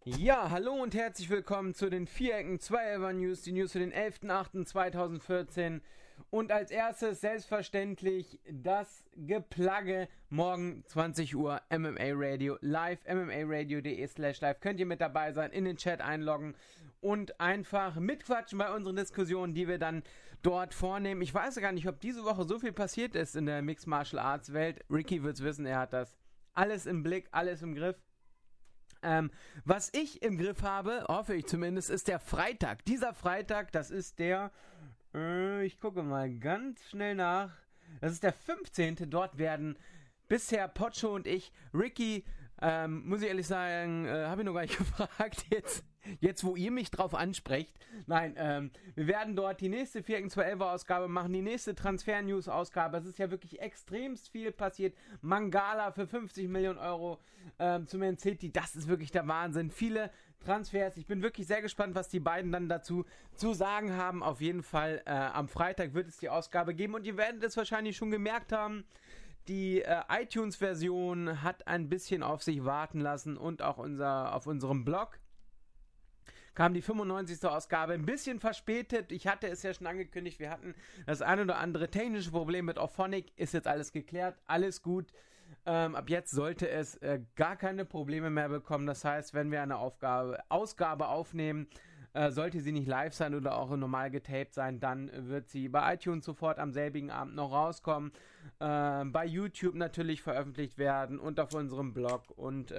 Ja, hallo und herzlich willkommen zu den Vierecken 211er News, die News für den 11.08.2014. Und als erstes selbstverständlich das Geplagge morgen 20 Uhr MMA Radio live, mmaradio.de/live. Könnt ihr mit dabei sein, in den Chat einloggen und einfach mitquatschen bei unseren Diskussionen, die wir dann dort vornehmen. Ich weiß gar nicht, ob diese Woche so viel passiert ist in der Mixed Martial Arts Welt. Ricky wird's wissen, er hat das alles im Blick, alles im Griff. Was ich im Griff habe, hoffe ich zumindest, ist der Freitag. Dieser Freitag, das ist der, ich gucke mal ganz schnell nach, das ist der 15. Dort werden bisher Pocho und ich, Ricky, muss ich ehrlich sagen, habe ich noch gar nicht gefragt, jetzt wo ihr mich drauf ansprecht. Nein, wir werden dort die nächste Vierecken 211er Ausgabe machen, die nächste Transfer-News-Ausgabe. Es ist ja wirklich extremst viel passiert. Mangala für 50 Millionen Euro zu Man City, das ist wirklich der Wahnsinn. Viele Transfers, ich bin wirklich sehr gespannt, was die beiden dann dazu zu sagen haben. Auf jeden Fall, am Freitag wird es die Ausgabe geben und ihr werdet es wahrscheinlich schon gemerkt haben, die iTunes-Version hat ein bisschen auf sich warten lassen und auch auf unserem Blog kam die 95. Ausgabe ein bisschen verspätet. Ich hatte es ja schon angekündigt, wir hatten das ein oder andere technische Problem mit Auphonic, ist jetzt alles geklärt, alles gut. Ab jetzt sollte es gar keine Probleme mehr bekommen. Das heißt, wenn wir eine Ausgabe aufnehmen, sollte sie nicht live sein oder auch normal getaped sein, dann wird sie bei iTunes sofort am selbigen Abend noch rauskommen, bei YouTube natürlich veröffentlicht werden und auf unserem Blog und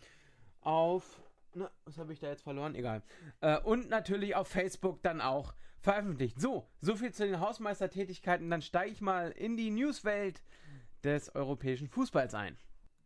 was habe ich da jetzt verloren? Egal. Und natürlich auf Facebook dann auch veröffentlicht. So viel zu den Hausmeistertätigkeiten. Dann steige ich mal in die Newswelt des europäischen Fußballs ein.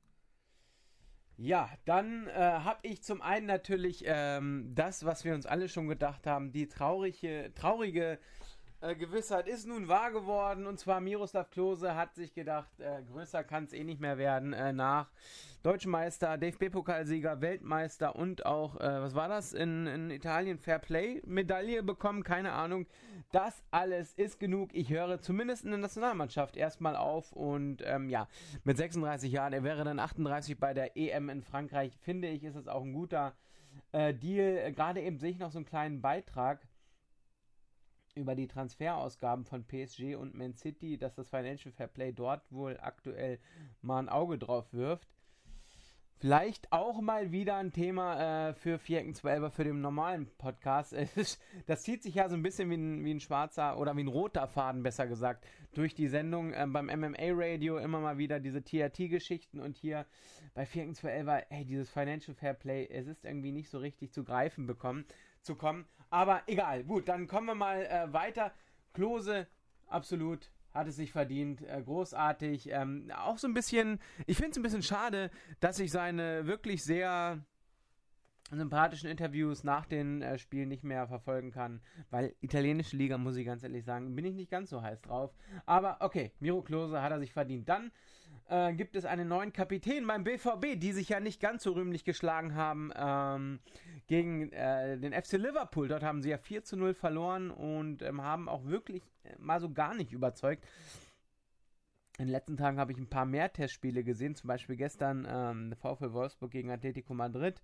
Ja, dann habe ich zum einen natürlich das, was wir uns alle schon gedacht haben, die traurige Gewissheit ist nun wahr geworden, und zwar Miroslav Klose hat sich gedacht, größer kann es eh nicht mehr werden, nach Deutschen Meister, DFB-Pokalsieger, Weltmeister und auch, was war das, in Italien, Fairplay-Medaille bekommen, keine Ahnung. Das alles ist genug, ich höre zumindest in der Nationalmannschaft erstmal auf und mit 36 Jahren, er wäre dann 38 bei der EM in Frankreich, finde ich, ist es auch ein guter Deal. Gerade eben sehe ich noch so einen kleinen Beitrag über die Transferausgaben von PSG und Man City, dass das Financial Fair Play dort wohl aktuell mal ein Auge drauf wirft. Vielleicht auch mal wieder ein Thema für Vierecken 211er für den normalen Podcast. Das zieht sich ja so ein bisschen wie ein schwarzer oder wie ein roter Faden, besser gesagt, durch die Sendung beim MMA Radio immer mal wieder diese TRT-Geschichten und hier bei Vierecken 211er, dieses Financial Fair Play, es ist irgendwie nicht so richtig zu greifen zu kommen. Aber egal, gut, dann kommen wir mal weiter. Klose, absolut, hat es sich verdient, großartig. Auch so ein bisschen, ich finde es ein bisschen schade, dass ich seine wirklich sehr sympathischen Interviews nach den Spielen nicht mehr verfolgen kann, weil italienische Liga, muss ich ganz ehrlich sagen, bin ich nicht ganz so heiß drauf. Aber okay, Miro Klose hat er sich verdient. Dann gibt es einen neuen Kapitän beim BVB, die sich ja nicht ganz so rühmlich geschlagen haben gegen den FC Liverpool. Dort haben sie ja 4-0 verloren und haben auch wirklich mal so gar nicht überzeugt. In den letzten Tagen habe ich ein paar mehr Testspiele gesehen, zum Beispiel gestern VfL Wolfsburg gegen Atletico Madrid.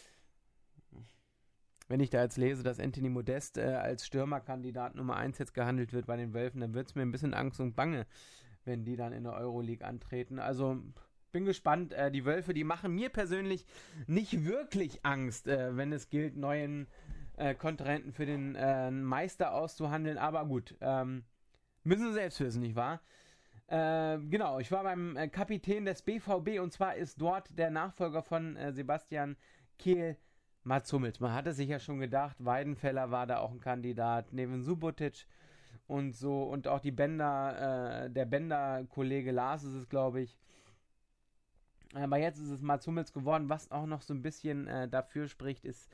Wenn ich da jetzt lese, dass Anthony Modest als Stürmerkandidat Nummer 1 jetzt gehandelt wird bei den Wölfen, dann wird es mir ein bisschen Angst und Bange, wenn die dann in der Euroleague antreten. Also bin gespannt. Die Wölfe, die machen mir persönlich nicht wirklich Angst, wenn es gilt, neuen Kontrahenten für den Meister auszuhandeln. Aber gut, müssen sie selbst wissen, nicht wahr? Genau, ich war beim Kapitän des BVB und zwar ist dort der Nachfolger von Sebastian Kehl, Mats Hummels. Man hatte sich ja schon gedacht, Weidenfeller war da auch ein Kandidat, neben Subotic und so, und auch der Bender-Kollege Lars ist es, glaube ich. Aber jetzt ist es Mats Hummels geworden, was auch noch so ein bisschen dafür spricht, dass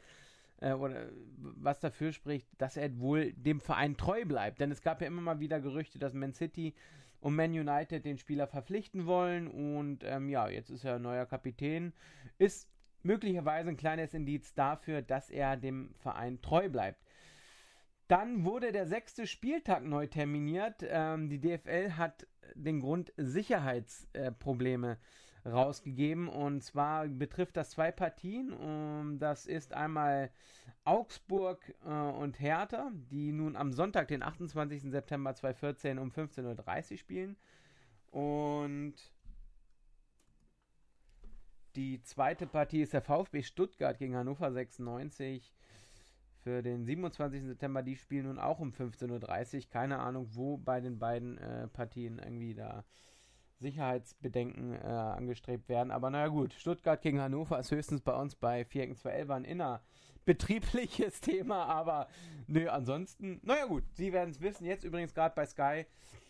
er wohl dem Verein treu bleibt. Denn es gab ja immer mal wieder Gerüchte, dass Man City und Man United den Spieler verpflichten wollen und jetzt ist er neuer Kapitän. Ist möglicherweise ein kleines Indiz dafür, dass er dem Verein treu bleibt. Dann wurde der 6. Spieltag neu terminiert. Die DFL hat den Grund Sicherheitsprobleme rausgegeben. Und zwar betrifft das 2 Partien. Das ist einmal Augsburg und Hertha, die nun am Sonntag, den 28. September 2014 um 15:30 Uhr spielen. Und die zweite Partie ist der VfB Stuttgart gegen Hannover 96 für den 27. September. Die spielen nun auch um 15:30 Uhr. Keine Ahnung, wo bei den beiden Partien irgendwie da Sicherheitsbedenken angestrebt werden. Aber naja gut, Stuttgart gegen Hannover ist höchstens bei uns bei Vierecken 211 ein innerbetriebliches Thema. Aber nö, ansonsten, naja gut, Sie werden es wissen. Jetzt übrigens gerade bei Sky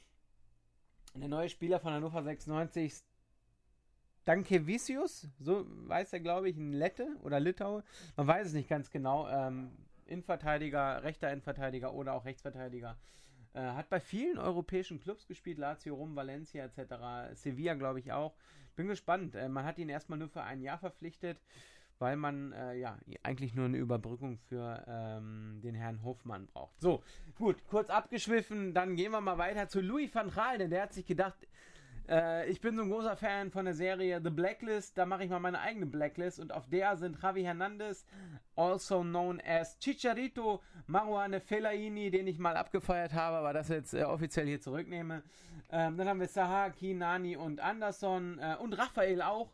der neue Spieler von Hannover 96, Dankevicius, so weiß er, glaube ich, ein Lette oder Litauer. Man weiß es nicht ganz genau. Innenverteidiger, rechter Innenverteidiger oder auch Rechtsverteidiger. Hat bei vielen europäischen Clubs gespielt, Lazio, Rom, Valencia etc. Sevilla, glaube ich, auch. Bin gespannt. Man hat ihn erstmal nur für ein Jahr verpflichtet, weil man eigentlich nur eine Überbrückung für den Herrn Hofmann braucht. So, gut, kurz abgeschwiffen, dann gehen wir mal weiter zu Louis van Gaal, denn der hat sich gedacht, ich bin so ein großer Fan von der Serie The Blacklist, da mache ich mal meine eigene Blacklist und auf der sind Javi Hernandez, also known as Chicharito, Marouane Fellaini, den ich mal abgefeiert habe, aber das jetzt offiziell hier zurücknehme. Dann haben wir Zaha, Nani und Anderson und Raphael auch.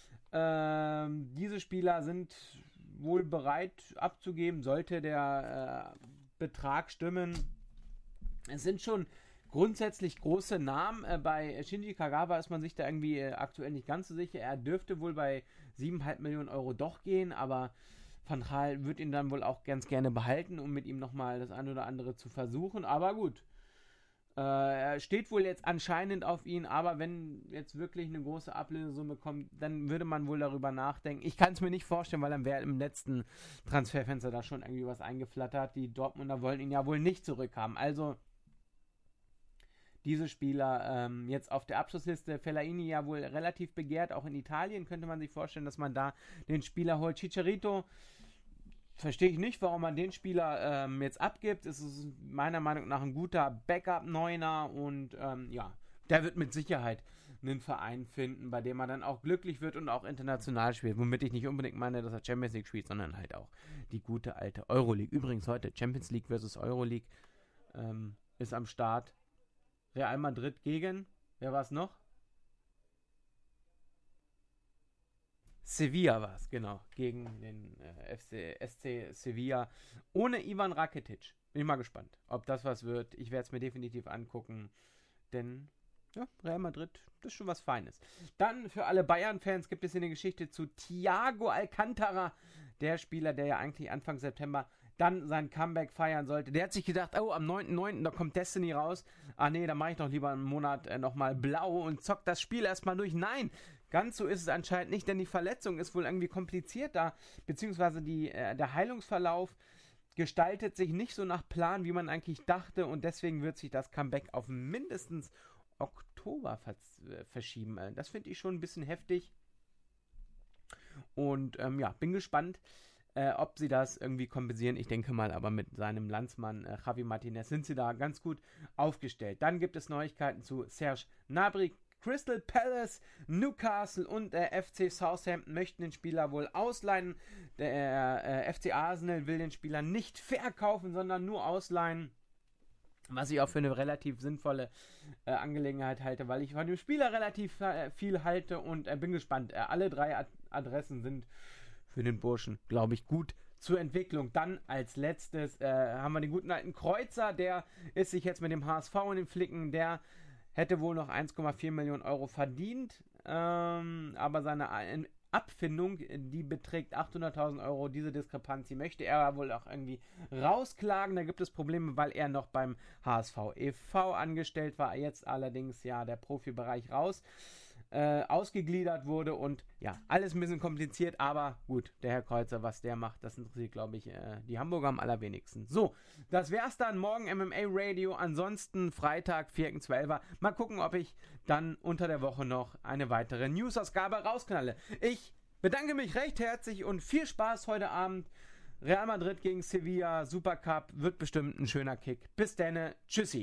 Diese Spieler sind wohl bereit abzugeben, sollte der Betrag stimmen. Es sind schon grundsätzlich große Namen. Bei Shinji Kagawa ist man sich da irgendwie aktuell nicht ganz so sicher. Er dürfte wohl bei 7,5 Millionen Euro doch gehen, aber Van Gaal wird ihn dann wohl auch ganz gerne behalten, um mit ihm nochmal das eine oder andere zu versuchen. Aber gut, er steht wohl jetzt anscheinend auf ihn, aber wenn jetzt wirklich eine große Ablösesumme kommt, dann würde man wohl darüber nachdenken. Ich kann es mir nicht vorstellen, weil dann wäre im letzten Transferfenster da schon irgendwie was eingeflattert. Die Dortmunder wollen ihn ja wohl nicht zurückhaben. Also diese Spieler jetzt auf der Abschlussliste. Fellaini ja wohl relativ begehrt, auch in Italien könnte man sich vorstellen, dass man da den Spieler holt. Chicharito verstehe ich nicht, warum man den Spieler jetzt abgibt. Es ist meiner Meinung nach ein guter Backup-Neuner und der wird mit Sicherheit einen Verein finden, bei dem er dann auch glücklich wird und auch international spielt. Womit ich nicht unbedingt meine, dass er Champions League spielt, sondern halt auch die gute alte Euroleague. Übrigens heute Champions League versus Euroleague ist am Start. Real Madrid gegen, wer war es noch? Sevilla war es, genau, gegen den SC Sevilla ohne Ivan Rakitic. Bin ich mal gespannt, ob das was wird. Ich werde es mir definitiv angucken, denn ja, Real Madrid, das ist schon was Feines. Dann für alle Bayern-Fans gibt es hier eine Geschichte zu Thiago Alcantara, der Spieler, der ja eigentlich Anfang September dann sein Comeback feiern sollte. Der hat sich gedacht, oh, am 9.9. da kommt Destiny raus. Ah nee, da mache ich doch lieber einen Monat nochmal blau und zock das Spiel erstmal durch. Nein, ganz so ist es anscheinend nicht, denn die Verletzung ist wohl irgendwie kompliziert da, beziehungsweise der Heilungsverlauf gestaltet sich nicht so nach Plan, wie man eigentlich dachte und deswegen wird sich das Comeback auf mindestens Oktober verschieben. Das finde ich schon ein bisschen heftig und bin gespannt, ob sie das irgendwie kompensieren. Ich denke mal, aber mit seinem Landsmann Javi Martinez sind sie da ganz gut aufgestellt. Dann gibt es Neuigkeiten zu Serge Gnabry. Crystal Palace, Newcastle und der FC Southampton möchten den Spieler wohl ausleihen. Der FC Arsenal will den Spieler nicht verkaufen, sondern nur ausleihen. Was ich auch für eine relativ sinnvolle Angelegenheit halte, weil ich von dem Spieler relativ viel halte und bin gespannt. Alle 3 Adressen sind für den Burschen, glaube ich, gut zur Entwicklung. Dann als letztes haben wir den guten alten Kreuzer, der ist sich jetzt mit dem HSV in den Flicken, der hätte wohl noch 1,4 Millionen Euro verdient, aber seine Abfindung, die beträgt 800.000 Euro. Diese Diskrepanz, die möchte er wohl auch irgendwie rausklagen. Da gibt es Probleme, weil er noch beim HSV e.V. angestellt war, jetzt allerdings ja der Profibereich ausgegliedert wurde und ja, alles ein bisschen kompliziert, aber gut, der Herr Kreuzer, was der macht, das interessiert, glaube ich, die Hamburger am allerwenigsten. So, das wär's dann, morgen MMA Radio, ansonsten Freitag, 4.12. Mal gucken, ob ich dann unter der Woche noch eine weitere News-Ausgabe rausknalle. Ich bedanke mich recht herzlich und viel Spaß heute Abend. Real Madrid gegen Sevilla, Supercup, wird bestimmt ein schöner Kick. Bis dann, tschüssi.